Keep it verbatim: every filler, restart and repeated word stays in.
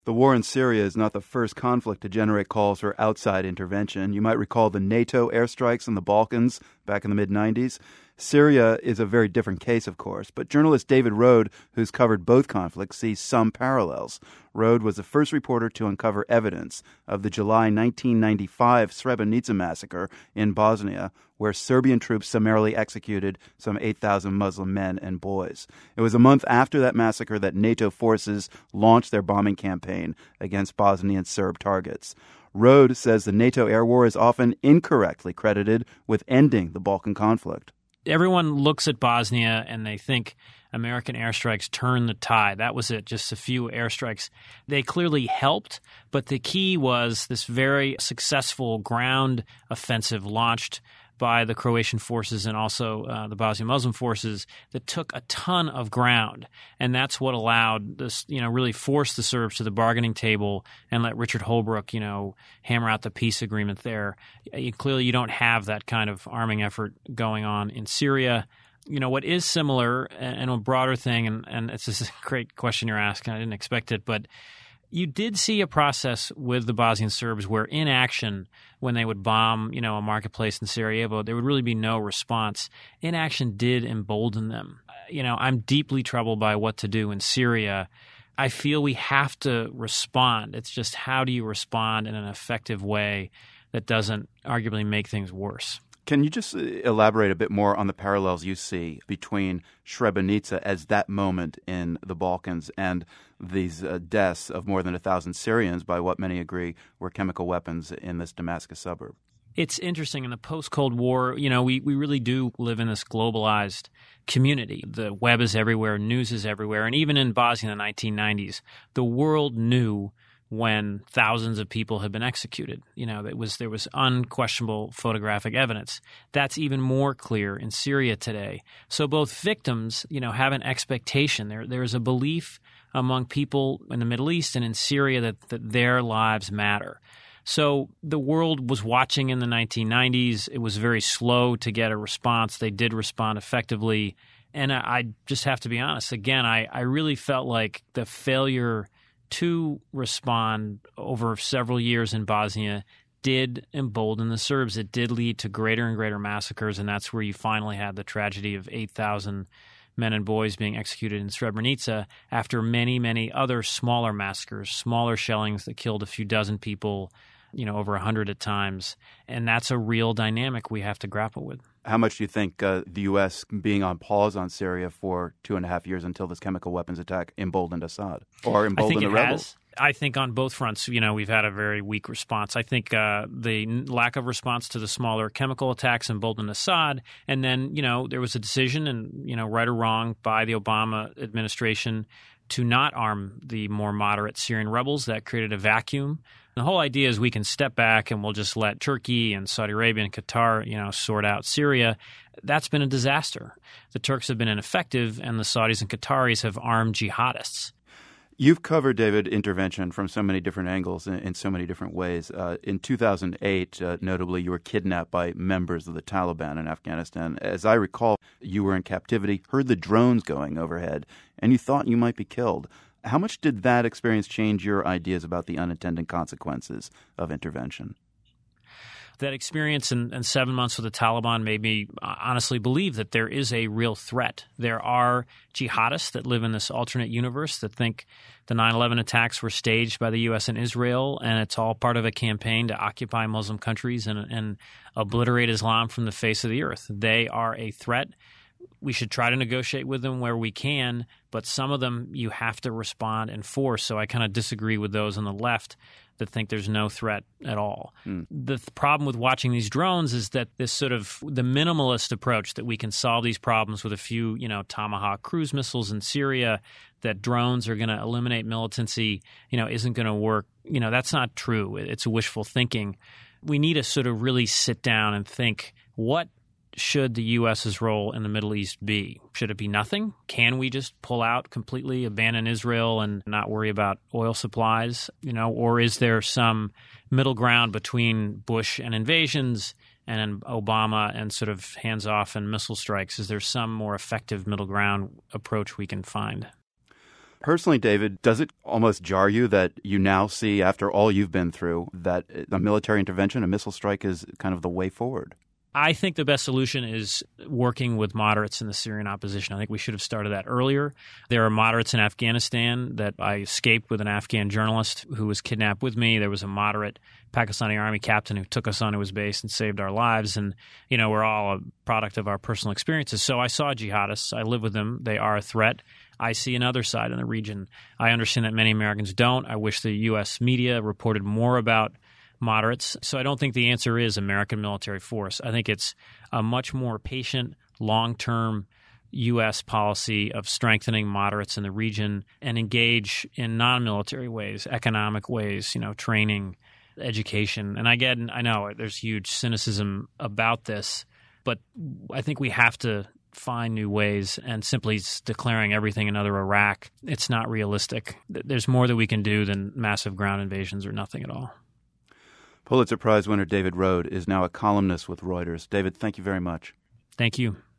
The war in Syria is not the first conflict to generate calls for outside intervention. You might recall the NATO airstrikes in the Balkans back in the mid nineties. Syria is a very different case, of course, but journalist David Rohde, who's covered both conflicts, sees some parallels. Rohde was the first reporter to uncover evidence of the July nineteen ninety-five Srebrenica massacre in Bosnia, where Serbian troops summarily executed some eight thousand Muslim men and boys. It was a month after that massacre that NATO forces launched their bombing campaign against Bosnian Serb targets. Rohde says the NATO air war is often incorrectly credited with ending the Balkan conflict. Everyone looks at Bosnia and they think American airstrikes turned the tide. That was it, just a few airstrikes. They clearly helped, but the key was this very successful ground offensive launched by the Croatian forces and also uh, the Bosnian Muslim forces that took a ton of ground. And that's what allowed this, you know, really forced the Serbs to the bargaining table and let Richard Holbrooke, you know, hammer out the peace agreement there. You, clearly, you don't have that kind of arming effort going on in Syria. You know, what is similar and a broader thing, and, and it's just a great question you're asking. I didn't expect it, but you did see a process with the Bosnian Serbs where in action, when they would bomb, you know, a marketplace in Sarajevo, there would really be no response. Inaction did embolden them. You know, I'm deeply troubled by what to do in Syria. I feel we have to respond. It's just how do you respond in an effective way that doesn't arguably make things worse? Can you just elaborate a bit more on the parallels you see between Srebrenica as that moment in the Balkans and these uh, deaths of more than a thousand Syrians by what many agree were chemical weapons in this Damascus suburb? It's interesting. In the post-Cold War, you know, we, we really do live in this globalized community. The web is everywhere, news is everywhere, and even in Bosnia in the nineteen nineties, the world knew when thousands of people had been executed. You know, it was there was unquestionable photographic evidence. That's even more clear in Syria today. So both victims, you know, have an expectation. There there is a belief among people in the Middle East and in Syria that, that their lives matter. So the world was watching in the nineteen nineties. It was very slow to get a response. They did respond effectively. And I, I just have to be honest. Again, I, I really felt like the failure to respond over several years in Bosnia did embolden the Serbs. It did lead to greater and greater massacres, and that's where you finally had the tragedy of eight thousand men and boys being executed in Srebrenica after many, many other smaller massacres, smaller shellings that killed a few dozen people, you know, over a hundred at times. And that's a real dynamic we have to grapple with. How much do you think uh, the U S being on pause on Syria for two and a half years until this chemical weapons attack emboldened Assad or emboldened the rebels? Has. I think on both fronts, you know, we've had a very weak response. I think uh, the lack of response to the smaller chemical attacks emboldened Assad. And then, you know, there was a decision, and, you know, right or wrong, by the Obama administration to not arm the more moderate Syrian rebels. That created a vacuum. The whole idea is we can step back and we'll just let Turkey and Saudi Arabia and Qatar, you know, sort out Syria. That's been a disaster. The Turks have been ineffective, and the Saudis and Qataris have armed jihadists. You've covered, David, intervention from so many different angles in, in so many different ways. Uh, in two thousand eight, uh, notably, you were kidnapped by members of the Taliban in Afghanistan. As I recall, you were in captivity, heard the drones going overhead, and you thought you might be killed. How much did that experience change your ideas about the unintended consequences of intervention? That experience and, and seven months with the Taliban made me honestly believe that there is a real threat. There are jihadists that live in this alternate universe that think the nine eleven attacks were staged by the U S and Israel, and it's all part of a campaign to occupy Muslim countries and, and obliterate Islam from the face of the earth. They are a threat. We should try to negotiate with them where we can, but some of them you have to respond and force. So I kind of disagree with those on the left that think there's no threat at all. Mm. The th- problem with watching these drones is that this sort of the minimalist approach that we can solve these problems with a few, you know, Tomahawk cruise missiles in Syria, that drones are going to eliminate militancy, you know, isn't going to work. You know, that's not true. It's wishful thinking. We need to sort of really sit down and think, what should the U S's role in the Middle East be? Should it be nothing? Can we just pull out completely, abandon Israel, and not worry about oil supplies? You know, or is there some middle ground between Bush and invasions and Obama and sort of hands-off and missile strikes? Is there some more effective middle ground approach we can find? Personally, David, does it almost jar you that you now see, after all you've been through, that a military intervention, a missile strike, is kind of the way forward? I think the best solution is working with moderates in the Syrian opposition. I think we should have started that earlier. There are moderates in Afghanistan that I escaped with an Afghan journalist who was kidnapped with me. There was a moderate Pakistani army captain who took us onto his base and saved our lives. And, you know, we're all a product of our personal experiences. So I saw jihadists. I live with them. They are a threat. I see another side in the region. I understand that many Americans don't. I wish the U S media reported more about moderates. So I don't think the answer is American military force. I think it's a much more patient, long-term U S policy of strengthening moderates in the region and engage in non-military ways, economic ways, you know, training, education. And again, I know there's huge cynicism about this, but I think we have to find new ways, and simply declaring everything another Iraq, it's not realistic. There's more that we can do than massive ground invasions or nothing at all. Pulitzer Prize winner David Rohde is now a columnist with Reuters. David, thank you very much. Thank you.